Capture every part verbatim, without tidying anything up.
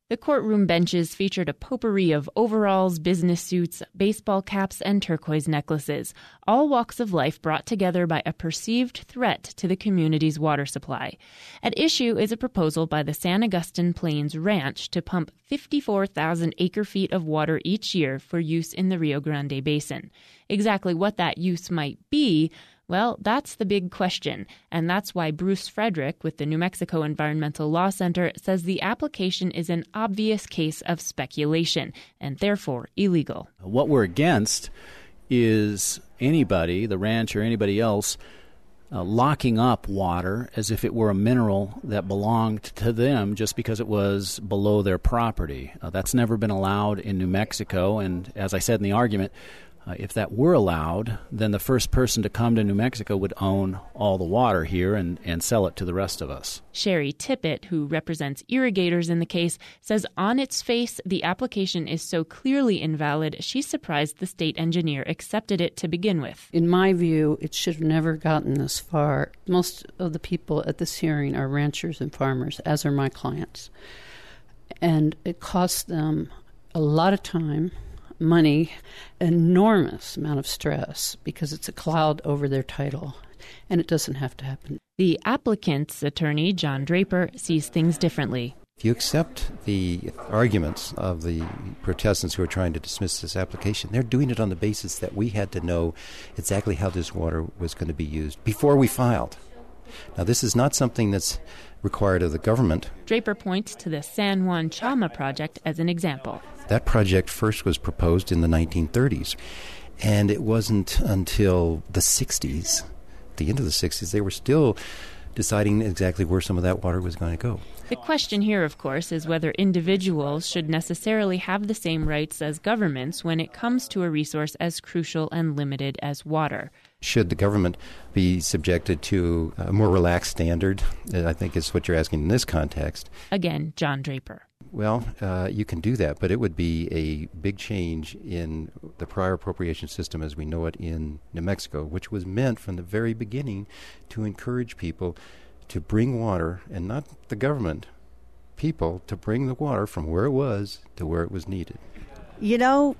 The courtroom benches featured a potpourri of overalls, business suits, baseball caps, and turquoise necklaces, all walks of life brought together by a perceived threat to the community's water supply. At issue is a proposal by the San Agustin Plains Ranch to pump fifty-four thousand acre-feet of water each year for use in the Rio Grande Basin. Exactly what that use might be, well, that's the big question, and that's why Bruce Frederick with the New Mexico Environmental Law Center says the application is an obvious case of speculation and therefore illegal. What we're against is anybody, the ranch or anybody else, uh, locking up water as if it were a mineral that belonged to them just because it was below their property. Uh, that's never been allowed in New Mexico, and as I said in the argument, Uh, if that were allowed, then the first person to come to New Mexico would own all the water here and, and sell it to the rest of us. Sherry Tippett, who represents irrigators in the case, says on its face the application is so clearly invalid, she's surprised the state engineer accepted it to begin with. In my view, it should have never gotten this far. Most of the people at this hearing are ranchers and farmers, as are my clients. And it costs them a lot of time, money, enormous amount of stress because it's a cloud over their title, and it doesn't have to happen. The applicant's attorney, John Draper, sees things differently. If you accept the arguments of the protestants who are trying to dismiss this application, they're doing it on the basis that we had to know exactly how this water was going to be used before we filed. Now, this is not something that's required of the government. Draper points to the San Juan Chama project as an example. That project first was proposed in the nineteen thirties, and it wasn't until the sixties, the end of the sixties, they were still deciding exactly where some of that water was going to go. The question here, of course, is whether individuals should necessarily have the same rights as governments when it comes to a resource as crucial and limited as water. Should the government be subjected to a more relaxed standard? I think is what you're asking in this context. Again, John Draper. Well, uh, you can do that, but it would be a big change in the prior appropriation system as we know it in New Mexico, which was meant from the very beginning to encourage people to bring water, and not the government, people to bring the water from where it was to where it was needed. You know,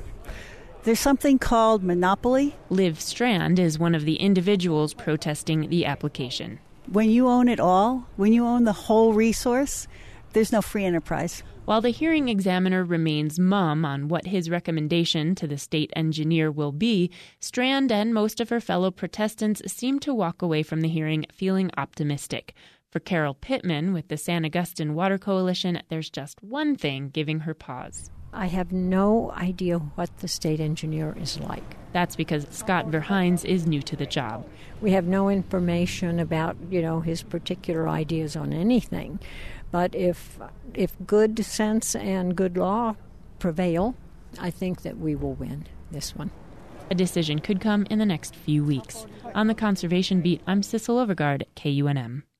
there's something called monopoly. Liv Strand is one of the individuals protesting the application. When you own it all, when you own the whole resource, there's no free enterprise. While the hearing examiner remains mum on what his recommendation to the state engineer will be, Strand and most of her fellow protestants seem to walk away from the hearing feeling optimistic. For Carol Pittman with the San Agustin Water Coalition, there's just one thing giving her pause. I have no idea what the state engineer is like. That's because Scott Verhines is new to the job. We have no information about, you know, his particular ideas on anything. But if if good sense and good law prevail, I think that we will win this one. A decision could come in the next few weeks. On the Conservation Beat, I'm Sissel Overgaard, K U N M.